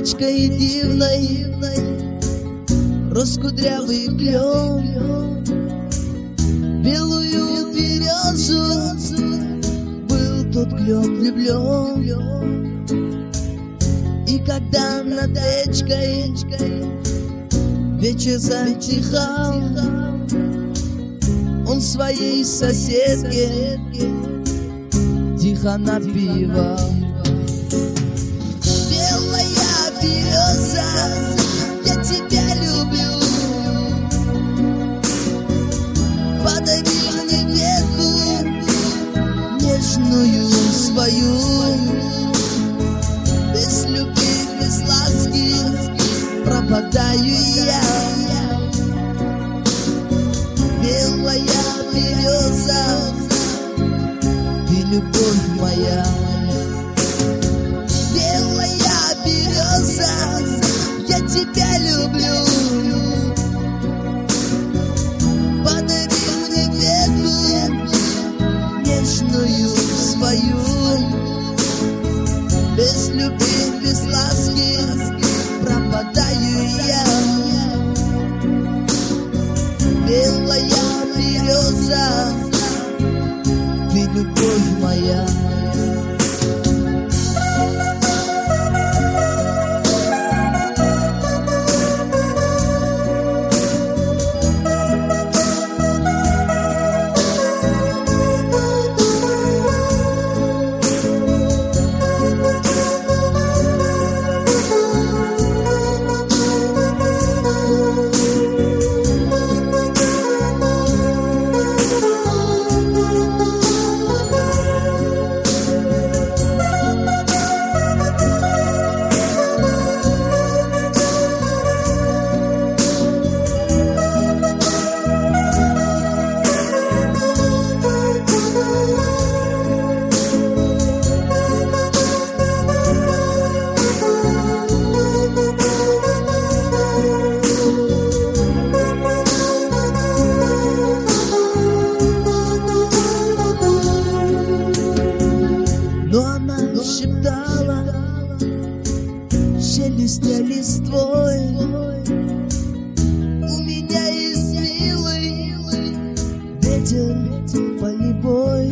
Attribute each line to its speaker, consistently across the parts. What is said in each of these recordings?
Speaker 1: речкой дивной рос кудрявый клен. Белую березу был тот клен влюблен. И когда над речкой вечер затихал, он своей соседке тихо напевал: белая береза, я тебя люблю, подари мне ветку нежную свою. Без любви, без ласки пропадаю я. Белая береза, ты любовь моя. Белая береза, я тебя люблю, подари мне ветку нежную свою. Без любви, без ласки пропадаю я. Белая береза, ты любовь моя. Шептала, шелестя листвой: у меня есть милый ветер полевой.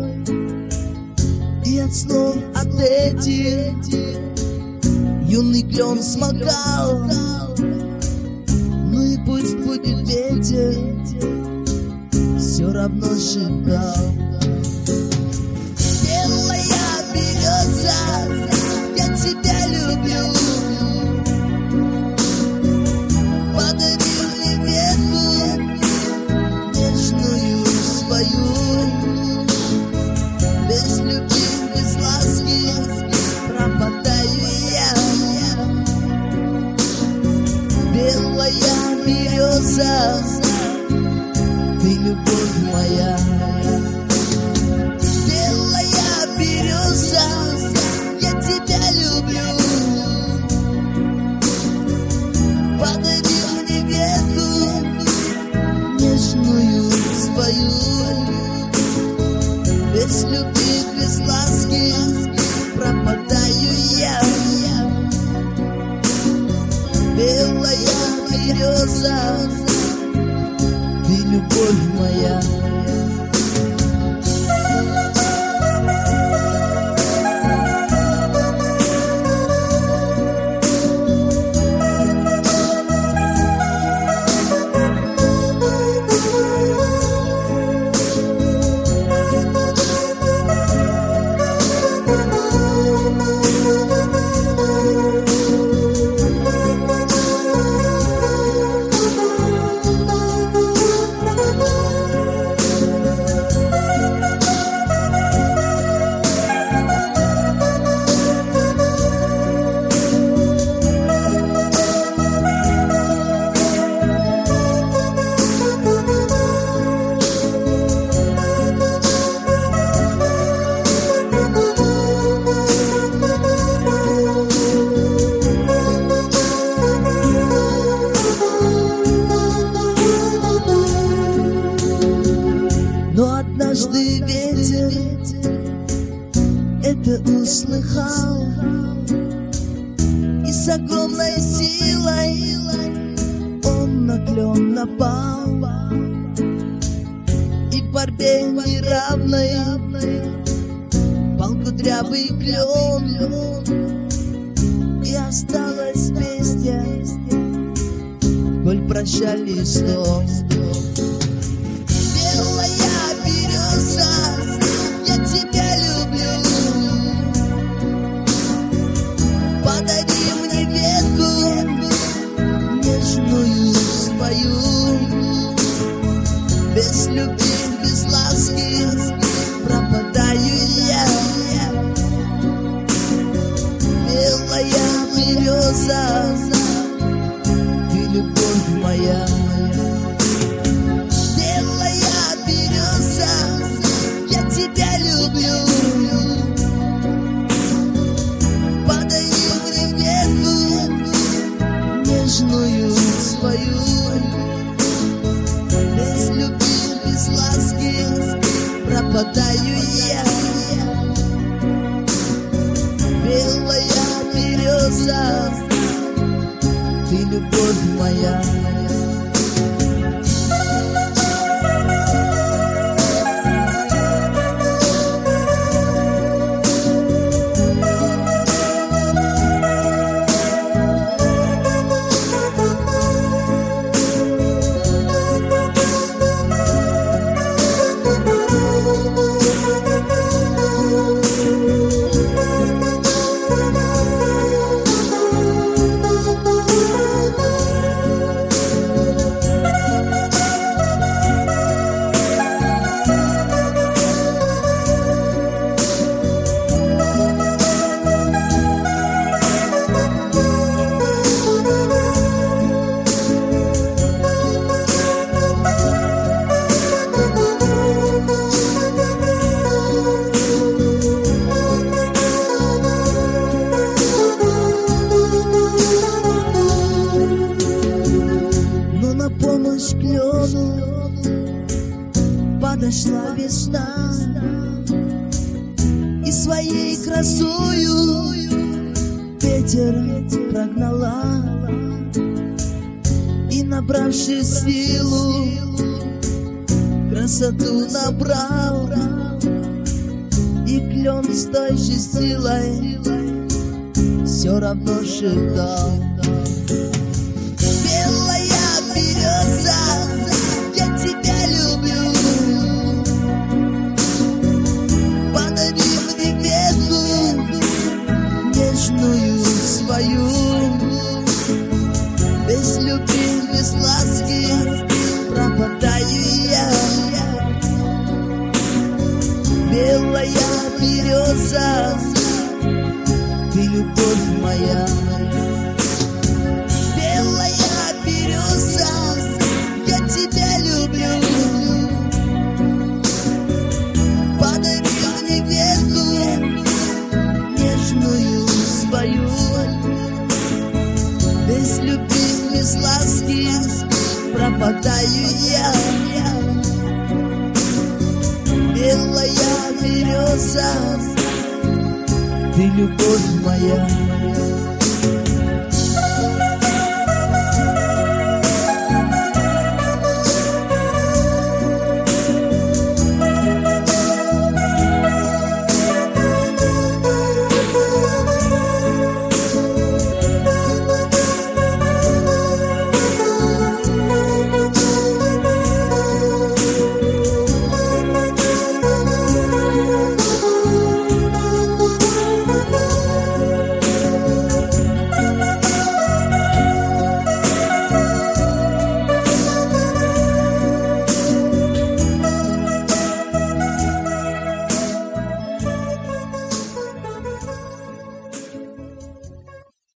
Speaker 1: И от слов от этих юный клен смолкал. Ну и пусть будет ветер, все равно шептал: я тебя люблю, подари мне ветку нежную свою. Без любви, без ласки пропадаю я. Белая береза, ты любовь моя. Белая береза, я тебя люблю, подари мне ветку нежную свою. Без любви, без ласки пропадаю я. Белая береза, ты любовь моя. Однажды ветер это услыхал и С огромной силой он на клен напал, и в борьбе неравной пал кудрявый клен, и осталась песня, коль прощальный сон. Белая береза, я тебя люблю, подари мне ветку нежную свою. Без любви, без ласки пропадаю я. Белая береза, ты любовь моя. Белая береза, я тебя люблю, подари мне ветку нежную свою. Без любви, без ласки пропадаю я. Белая береза, ты любовь моя. Клену подошла весна, и своей красою ветер прогнала, и, набравши силу, красоту набрал, и клен с той же силой все равно шептал. Я тебя люблю, подари мне ветку нежную свою. Без любви, без ласки пропадаю я. Белая береза, ты любовь моя. Белая береза, я тебя люблю, подари мне ветку нежную свою. Без любви, без ласки пропадаю я. Белая береза, ты любовь моя.